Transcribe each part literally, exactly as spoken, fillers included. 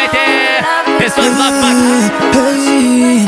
meter. Pessoas lá Hey,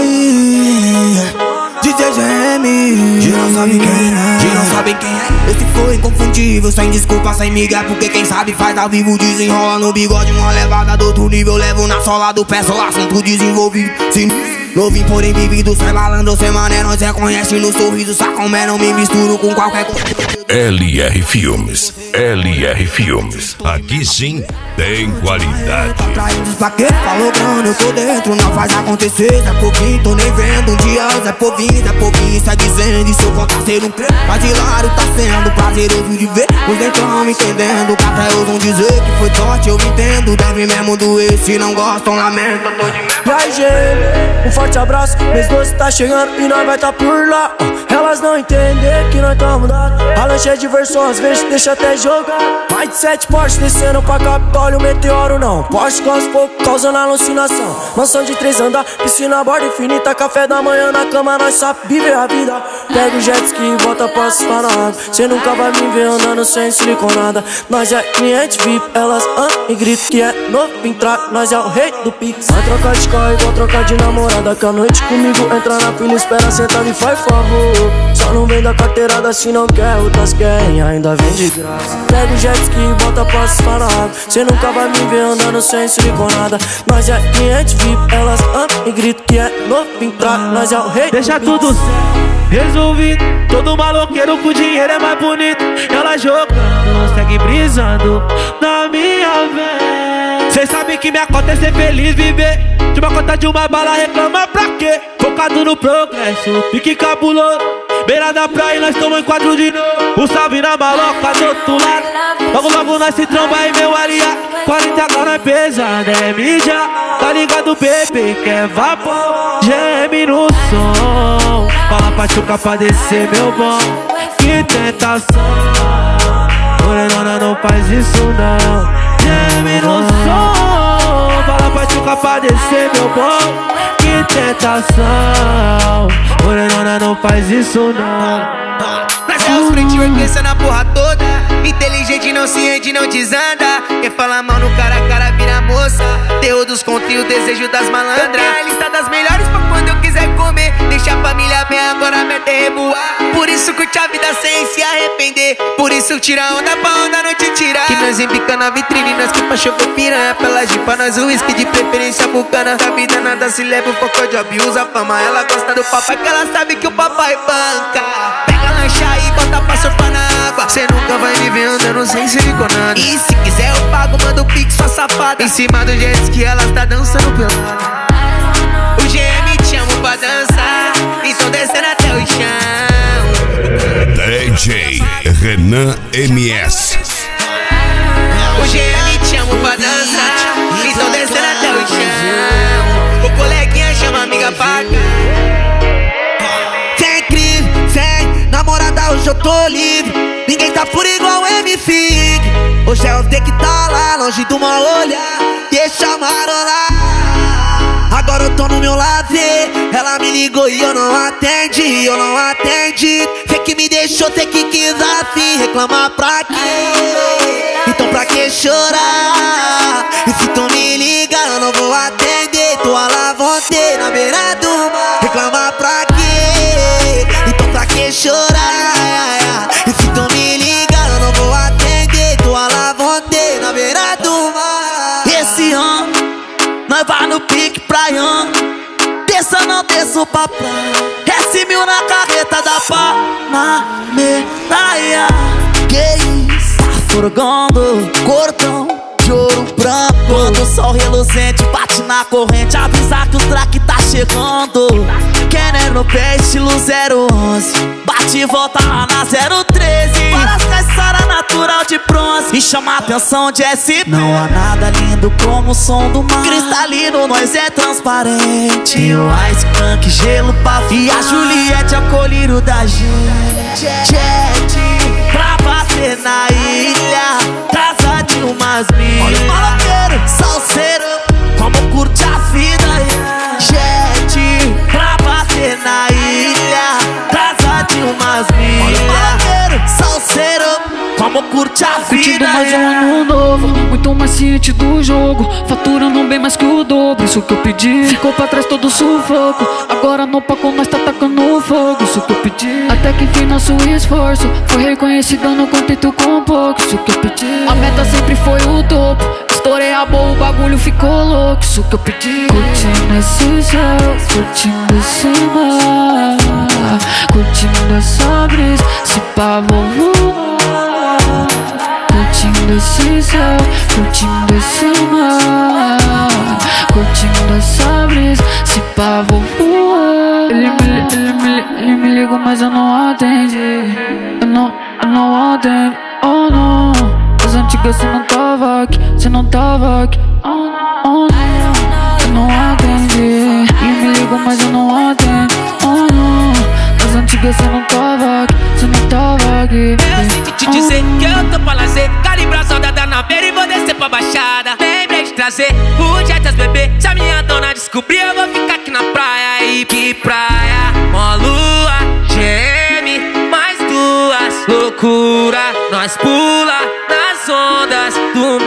hey, D J G M, geral sabe quem é, geral sabe quem é. Esse foi inconfundível, sem desculpa, sem migué, porque quem sabe faz ao vivo. Desenrola no bigode, uma levada do outro nível. Levo na sola do pé, só assunto desenvolvido. Sinistro, novinho porém vivido, sem malandro, sem mané, nós reconhece no sorriso. Sacomé, não me misturo com qualquer coisa. L R Filmes, L R Filmes, aqui sim tem qualidade. Atraindo pra quê? Falou grana, eu tô dentro, não faz acontecer. Zé Povinho, tô nem vendo um dia. Zé Povinho, Zé Povinho, sai dizendo. E se eu voltar a ser um crê, mas hilário tá sendo prazeroso de ver. Os dentrão entendendo, que até ousam dizer que foi sorte, eu entendo. Deve mesmo doer, se não gostam, lamento, eu tô de medo. E aí, gente, um forte abraço. Mês doce tá chegando e nós vai tá por lá. Elas não entendem que nós tamo dado. A lanche é diversão, às vezes deixa até jogar. Mais de sete Porsche descendo pra Capitólio, meteoro não. Porsche com aos poucos causando alucinação. Mansão de três andar, piscina, borda infinita. Café da manhã na cama, nós sabe viver a vida. Pega o jet ski e volta pra assustar na água. Cê nunca vai me ver andando sem siliconada. Nós é cliente V I P, elas andam e gritam que é novo entrar. Nós é o rei do Pix. Vai trocar de carro igual trocar de namorada. Que a noite comigo entra na fila, espera sentar e faz favor. Só não vem da carteirada se não quer, outras querem, ainda vem de graça. Pega o jet ski e volta pra assustar na água. Cê nunca vai me ver andando sem siliconada. Nós é cliente V I P, elas andam e gritam que é novo entrar. Nós é o rei. Deixa tudo certo, resolvido. Todo maloqueiro com dinheiro é mais bonito. Ela jogando, segue brisando na minha vez. Cês sabem que minha cota é ser feliz, viver de uma cota de uma bala, reclama pra quê? Focado no progresso, fique cabuloso. Beira da praia, nós tamo em quadro de novo. O salve na maloca do outro lado. Logo, logo nós se tromba aí, meu aliado. quarenta agora é pesado, é mídia. Tá ligado, bebê, que é vapor. Geme no som. Fala pra chuca pra descer, meu bom. Que tentação. Morenona, não faz isso não. Geme no som. Fala pra chuca pra descer, meu bom. Que tentação. Morenona, não faz isso não. Nós é os frente vai pensando a porra toda. Inteligente, não se rende, não desanda. Quem fala mal no cara a cara vira moça. Terror dos contos e o desejo das malandras. A lista das melhores pra quando eu quiser comer. Deixa a família bem, agora mete revoar. Por isso curte a vida sem se arrepender. Por isso tira onda pra onda não te tirar. Que nós embica na vitrine, nós que pra chover piranha. Pela jipa, nós o whisky de preferência bucana. Da vida nada se leva, o foco de abusa a fama. Ela gosta do papai, que ela sabe que o papai banca. Pega lancha e bota pra surfar na água. Cê nunca vai me ver andando sem siliconada. E se quiser eu pago, manda o pix, sua safada. Em cima do jet ski ela tá dançando pelada. O G M te amo pra dançar, então descendo até o chão. D J Renan M S. O G M te amo pra dançar, então descendo até o chão. O coleguinha chama a amiga pra cá. Sem crise, sem namorada, hoje eu tô livre. Ninguém tá por igual M F I G. Hoje é o ter que tá lá, longe do mal olhar. Deixa marolar. Agora eu tô no meu lazer. Ela me ligou e eu não atendi, eu não atendi. Cê que me deixou, cê que quis assim. Reclamar pra quê? Então pra que chorar? E se tu me liga, eu não vou atender. Tô a lavonte na beira do mar. Reclamar pra quê? Então pra que chorar? E se tu me liga, eu não vou atender. Tô a lavonte na beira do mar. Esse ano nós vai no pique praião. Desça não desço pra praia. S mil na carreta da Panameraia. Que isso? Tá furgando cordão de ouro branco. Quando o sol reluzente bate na corrente, avisa que o track tá chegando. Querendo pé estilo zero onze, bate e volta lá na zero treze. Parece caçara natural de bronze, me chama a atenção de S P. Não há nada lindo como o som do mar. Cristalino, nós é transparente. E o Ice Crank, gelo pra fumar. E a Juliette é o colírio da gente. Jet pra bater na ilha, casa de umas milhas. Olha o maloqueiro, salseiro, como curte a vida. Jet pra bater na ilha, casa de umas milhas. Olha o maloqueiro, salseiro, como curte a vida. Curtindo mais um ano novo, muito mais ciente do jogo, faturando bem mais que o dobro. Isso que eu pedi. Ficou pra trás todo o sufoco, agora no palco nós tá tacando fogo. Isso que eu pedi. Até que enfim nosso esforço foi reconhecido, não contento com pouco. Isso que eu pedi. A meta sempre foi o topo, estourei a boa, o bagulho ficou louco. Isso que eu pedi. Curtindo esse céu, curtindo esse mar, curtindo essa brisa, se pá vou voar. Curtindo esse céu, curtindo esse mar, curtindo essa brisa, se pá vou voar. Ele me, ele me, ele me ligou, mas eu não atendi. Eu não, eu não atendo, oh não. As antigas cê não tava aqui, cê não tava aqui, oh não, oh não. Eu não atendi. Ele me ligou, mas eu não atendo, oh não. As antigas cê não tava aqui, cê não tava aqui. Eu sinto te dizer que eu tô pra lazer, calibrar saudade na beira e vou descer pra baixada. Lembrei de trazer o Jetas bebê, se a minha dona descobrir eu vou ficar aqui na praia. E que praia, mó lua, G M, mais duas, loucura, nós pula nas ondas do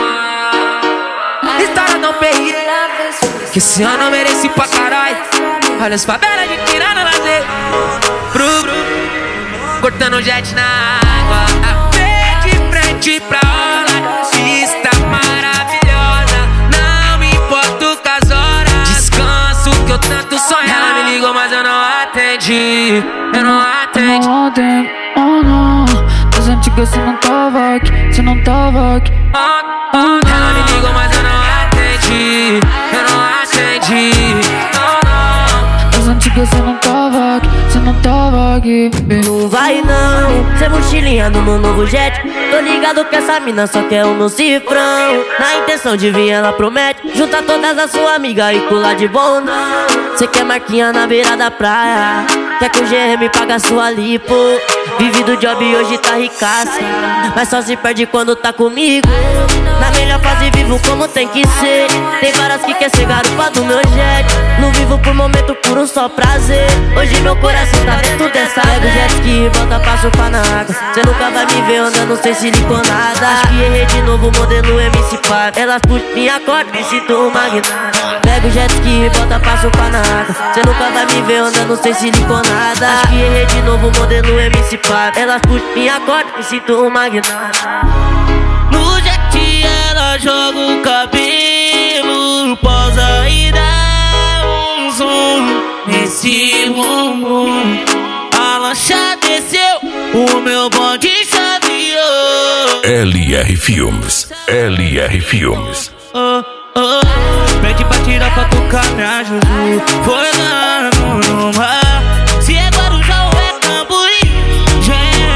mar. História não perri, que esse ano eu mereci pra caralho. Olha as favelas de tirando lazer, bru, bru, cortando jet na água, de frente pra orla, vista maravilhosa. Não me importo com as horas, descanso que eu tanto sonho. Ela me ligou, mas eu não atendi, eu não atendi. Eu não atendo, oh não. Das antigas cê não tava aqui, cê não tava aqui, Oh, oh, ela me ligou, mas eu não atendi, eu não atendi, oh, não. das antigas cê não tava aqui, cê não tava aqui. Não vai não, cê mochilinha no meu novo jet. Tô ligado que essa mina só quer o meu cifrão. Na intenção de vir ela promete juntar todas as suas amigas e pular de bom não. Cê quer marquinha na beira da praia, quer que o G M paga sua lipo. Vive do job e hoje tá ricaça, mas só se perde quando tá comigo. Na melhor fase vivo como tem que ser. Tem várias que quer ser garupa do meu jet. Não vivo por momento, por um só prazer. Hoje meu coração tá dentro dessa. Pega o jet ski e volta pra surfar na água. Cê nunca vai me ver andando sem siliconada. Acho que errei de novo, modelo M C Pá. Elas puxam minha corda, me sinto um magnata. Pega o jet ski e volta pra surfar na água. Cê nunca vai me ver andando sem siliconada. Acho que errei de novo, modelo M C Pá. Elas puxam minha corda, me sinto um magnata. No jet ela joga o cabelo, posa e dá um zoom nesse bumbum. A lancha desceu, o meu bonde chaveou. L R Filmes, L R Filmes. Oh, oh, pede pra tirar pra tocar minha Juju. Foi lá no mar, se é Guarujá ou é Cambuí, G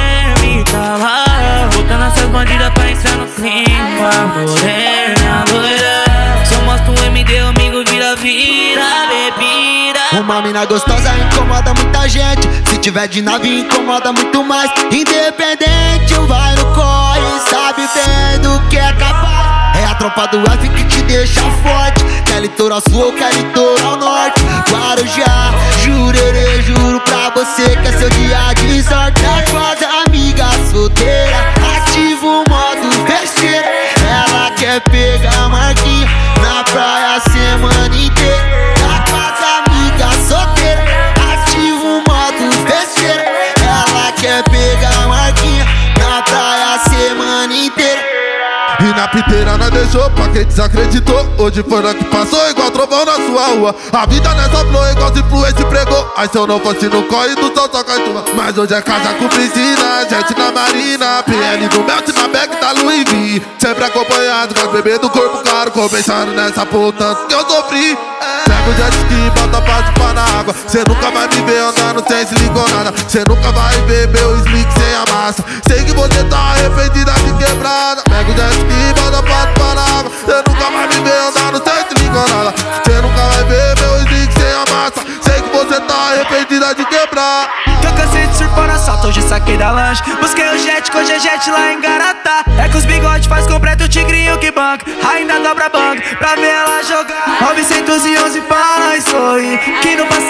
M tá lá. Botando essas bandidas pra entrar no clima. Morena, loira, só mostra o M D, amigo, vira, vira, bebida. Uma mina gostosa incomoda muita gente, se tiver de nave incomoda muito mais. Independente, vai no corre, sabe bem do que é capaz. É a tropa do F que te deixa forte. Quer litoral sul ou quer litoral norte. Guarujá, jurerê, juro pra você que é seu dia de sorte. É com as amigas solteiras, ativa o modo besteira. Ela quer pegar marquinha na praia a semana inteira. Tá com as amigas solteiras, ativa o modo besteira. Ela quer pegar marquinha na praia a semana inteira. E na piteira nós deixou pra quem desacreditou. Hoje foi lá que passou igual trovão na sua rua. A vida nessa flor igual se influência pregou. Aí se eu não fosse no corre do sol só cai chuva. Mas hoje é casa com piscina, jet na marina, P L no belt, na bag da Louis V. Sempre acompanhado com as bebês do corpo caro, compensando nessa puta que eu sofri. Pega o jet ski e bota pra chupar na água. Cê nunca vai me ver andando sem siliconada. Cê nunca vai ver meu slick sem a massa. Sei que você tá arrependida de quebrada. Pega o jet ski e bota pra chupar na água. Cê nunca vai me ver andando sem siliconada. Cê nunca vai ver meu slick sem a massa. Sei que você tá arrependida de quebrar. Que eu cansei de surfar na salto, hoje saquei da lanche. Busquei o jet com o G-Jet lá em Garatá. É que os bigodes faz completo o tigrinho que banca. Ainda dobra banca pra ver ela jogar. novecentos e onze para nós sorrir, que no passado foi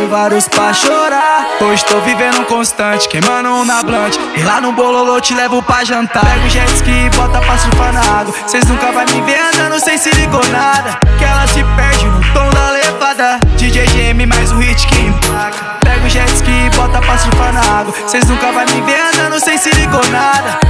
vários pra chorar. Hoje tô vivendo um constante, queimando um na blunt. E lá no bololô te levo pra jantar. Pega o jet ski e bota pra surfar na água. Cês nunca vai me ver andando sem se ligou nada. Que ela se perde no tom da levada. D J G M mais um hit que emplaca. Pega o jet ski e bota pra surfar na água. Cês nunca vai me ver andando sem se ligou nada.